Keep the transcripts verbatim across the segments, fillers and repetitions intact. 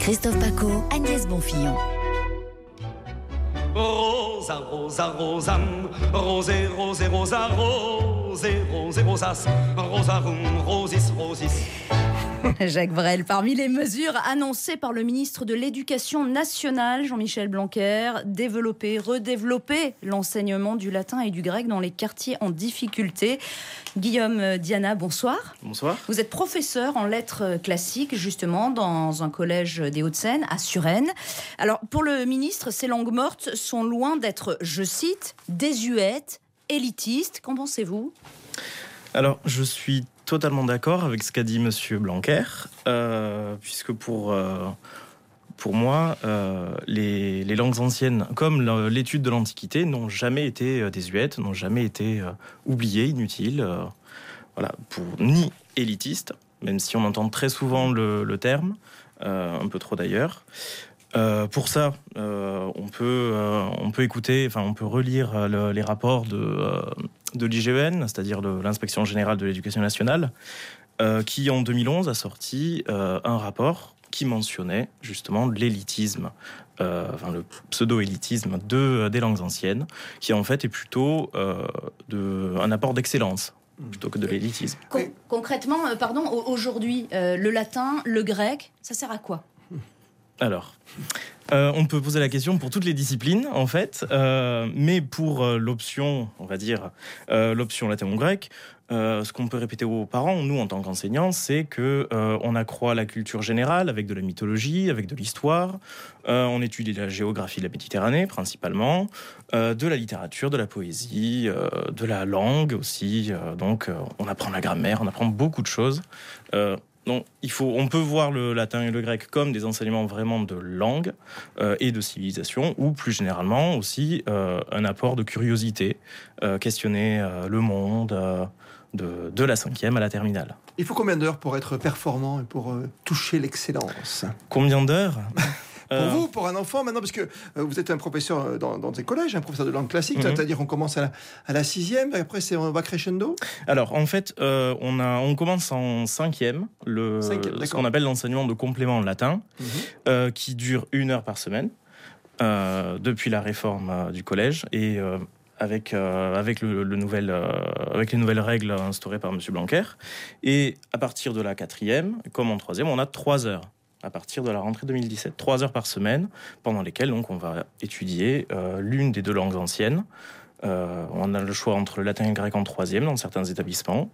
Christophe Paco, Agnès Bonfillon. Rosa, rosa, rosa, rosé, rosé, rosa, rosé, rosé, rosas, rosarum, rosis, rosis. Jacques Brel, parmi les mesures annoncées par le ministre de l'Éducation nationale, Jean-Michel Blanquer, développer, redévelopper l'enseignement du latin et du grec dans les quartiers en difficulté. Guillaume Diana, bonsoir. Bonsoir. Vous êtes professeur en lettres classiques, justement, dans un collège des Hauts-de-Seine, à Suresnes. Alors, pour le ministre, ces langues mortes sont loin d'être, je cite, désuètes, élitistes. Qu'en pensez-vous ? Alors, je suis totalement d'accord avec ce qu'a dit Monsieur Blanquer, euh, puisque pour, euh, pour moi, euh, les, les langues anciennes, comme l'étude de l'Antiquité, n'ont jamais été désuètes, n'ont jamais été euh, oubliées, inutiles, euh, voilà, pour, ni élitistes, même si on entend très souvent le, le terme, euh, un peu trop d'ailleurs. Euh, pour ça, euh, on peut euh, on peut écouter, enfin on peut relire le, les rapports de euh, de l'I G E N, c'est-à-dire de l'Inspection générale de l'éducation nationale, euh, qui en deux mille onze a sorti euh, un rapport qui mentionnait justement l'élitisme, euh, enfin le pseudo-élitisme de des langues anciennes, qui en fait est plutôt euh, de un apport d'excellence plutôt que de l'élitisme. Con- concrètement, euh, pardon, aujourd'hui, euh, le latin, le grec, ça sert à quoi ? Alors, euh, on peut poser la question pour toutes les disciplines, en fait, euh, mais pour euh, l'option, on va dire, euh, l'option latin ou grec, euh, ce qu'on peut répéter aux parents, nous, en tant qu'enseignants, c'est que euh, on accroît la culture générale avec de la mythologie, avec de l'histoire, euh, on étudie la géographie de la Méditerranée, principalement, euh, de la littérature, de la poésie, euh, de la langue aussi, euh, donc euh, on apprend la grammaire, on apprend beaucoup de choses, euh, Donc, il faut, on peut voir le latin et le grec comme des enseignements vraiment de langue euh, et de civilisation, ou plus généralement aussi euh, un apport de curiosité, euh, questionner euh, le monde euh, de, de la cinquième à la terminale. Il faut combien d'heures pour être performant et pour euh, toucher l'excellence ? Combien d'heures ? Pour Euh, vous, pour un enfant, maintenant, parce que euh, vous êtes un professeur dans, dans des collèges, un professeur de langue classique, Mhm. c'est-à-dire on commence à la, à la sixième, et après c'est, on va crescendo. Alors, en fait, euh, on, a, on commence en cinquième, le, Cinquième, ce d'accord. qu'on appelle l'enseignement de complément latin, Mhm. euh, qui dure une heure par semaine, euh, depuis la réforme euh, du collège, et euh, avec, euh, avec, le, le nouvel, euh, avec les nouvelles règles instaurées par M. Blanquer. Et à partir de la quatrième, comme en troisième, on a trois heures. À partir de la rentrée deux mille dix-sept, trois heures par semaine, pendant lesquelles donc, on va étudier euh, l'une des deux langues anciennes. Euh, on a le choix entre le latin et le grec en troisième dans certains établissements.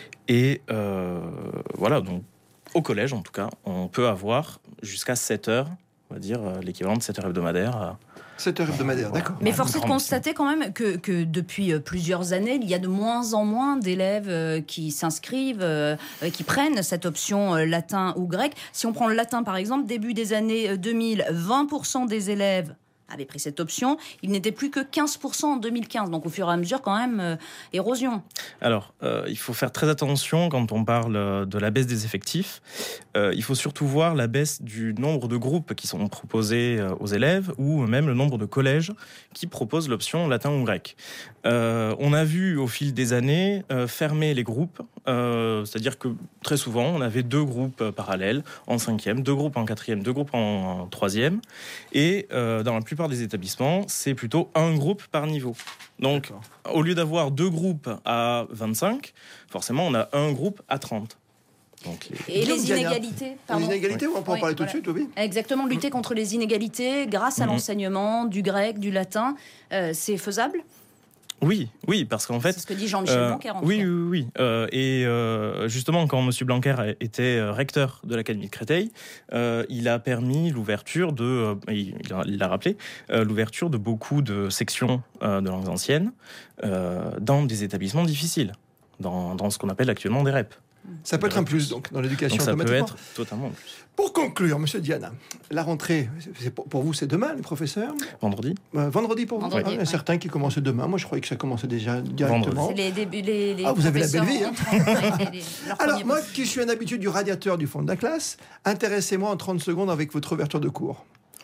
Et euh, voilà, donc au collège en tout cas, on peut avoir jusqu'à sept heures, on va dire euh, l'équivalent de sept heures hebdomadaires. Euh, sept heures hebdomadaires, d'accord. Mais Ouais, force est de grand constater quand même que, que depuis plusieurs années, il y a de moins en moins d'élèves euh, qui s'inscrivent, euh, qui prennent cette option euh, latin ou grec. Si on prend le latin par exemple, début des années deux mille, vingt pour cent des élèves avaient pris cette option. Il n'était plus que quinze pour cent en deux mille quinze. Donc au fur et à mesure quand même, euh, érosion. Alors, euh, il faut faire très attention quand on parle euh, de la baisse des effectifs. Euh, il faut surtout voir la baisse du nombre de groupes qui sont proposés euh, aux élèves, ou même le nombre de collèges qui proposent l'option latin ou grec. Euh, on a vu au fil des années euh, fermer les groupes, euh, c'est-à-dire que très souvent on avait deux groupes euh, parallèles en cinquième, deux groupes en quatrième, deux groupes en, en troisième, et euh, dans la plupart des établissements, c'est plutôt un groupe par niveau. Donc, D'accord. au lieu d'avoir deux groupes à vingt-cinq, forcément, on a un groupe à trente. Donc, les... Et Guillaume les Diana. inégalités, Les pardon. inégalités, on peut en Oui, parler tout voilà. de suite, oui. Exactement, lutter contre les inégalités grâce à Mhm. l'enseignement du grec, du latin, euh, c'est faisable ? Oui, oui, parce qu'en fait... C'est ce que dit Jean-Michel Euh, Blanquer en tout oui, cas. oui, oui. Euh, et euh, justement, quand M. Blanquer était euh, recteur de l'Académie de Créteil, euh, il a permis l'ouverture de, euh, il l'a il l'a rappelé, euh, l'ouverture de beaucoup de sections euh, de langues anciennes euh, dans des établissements difficiles, dans, dans ce qu'on appelle actuellement des R E P. Ça peut être un plus, donc, dans l'éducation Donc ça peut automatiquement. être totalement en plus. Pour conclure, monsieur Diana, la rentrée, c'est pour, pour vous, c'est demain, les professeurs ? Vendredi. Euh, vendredi pour vous ? Vendredi, Ah, il y en a ouais. certains qui commencent demain. Moi, je croyais que ça commençait déjà directement. C'est les débuts, les, les Ah, vous avez la professeurs belle vie, hein. rentrent avec les- les- leur Alors, premier moi poste. qui suis un habitué du radiateur du fond de la classe, intéressez-moi en trente secondes avec votre ouverture de cours.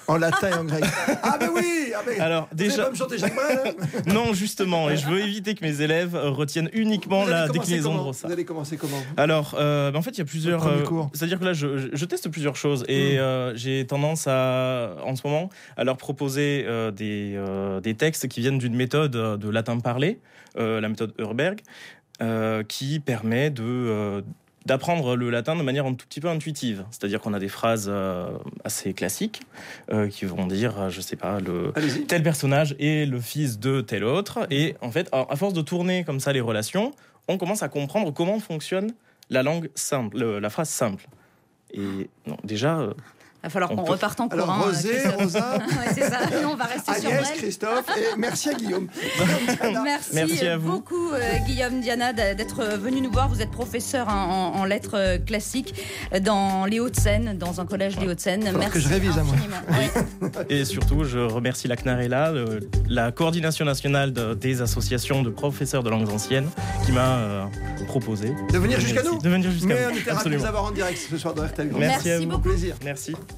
En latin et en grec. Ah ben oui ah ben, Alors, vous déjà- allez pas me chanter Jacques Brel, hein. Non, justement, et je veux éviter que mes élèves euh, retiennent uniquement Vous allez la commencer déclinaison de comment Rossa. Vous allez commencer comment Alors, euh, bah, en fait, il y a plusieurs. premier euh, cours. C'est-à-dire que là, je, je- je teste plusieurs choses et Mm. euh, j'ai tendance à, en ce moment, à leur proposer euh, des, euh, des textes qui viennent d'une méthode euh, de latin parlé, euh, la méthode Hörberg, euh, qui permet de euh, d'apprendre le latin de manière un tout petit peu intuitive. C'est-à-dire qu'on a des phrases euh, assez classiques euh, qui vont dire, euh, je sais pas, le Allez-y. tel personnage est le fils de tel autre. Et en fait, à à force de tourner comme ça les relations, on commence à comprendre comment fonctionne la langue simple, le- la phrase simple. Et non, déjà, euh, Il va falloir On qu'on peut- reparte en cours. Alors hein, Rosé, Christophe. Rosa, Ouais, c'est ça. Nous, on va rester sur Agnès, Brel. Christophe et merci à Guillaume. Merci, Merci à vous. beaucoup euh, Guillaume Diana d- d'être venu nous voir. Vous êtes professeur hein, en, en lettres euh, classiques euh, dans les Hauts-de-Seine, dans un collège des Hauts-de-Seine. Faudra Merci que je révise à moi. infiniment. Oui. et surtout, je remercie la CNARELA, le- la coordination nationale de- des associations de professeurs de langues anciennes, qui m'a euh, proposé De venir jusqu'à Merci. nous. De venir jusqu'à Mais nous. on était ravis de Absolument. vous avoir en direct ce soir dans R T L. Merci, Merci à vous. beaucoup. Plaisir. Merci.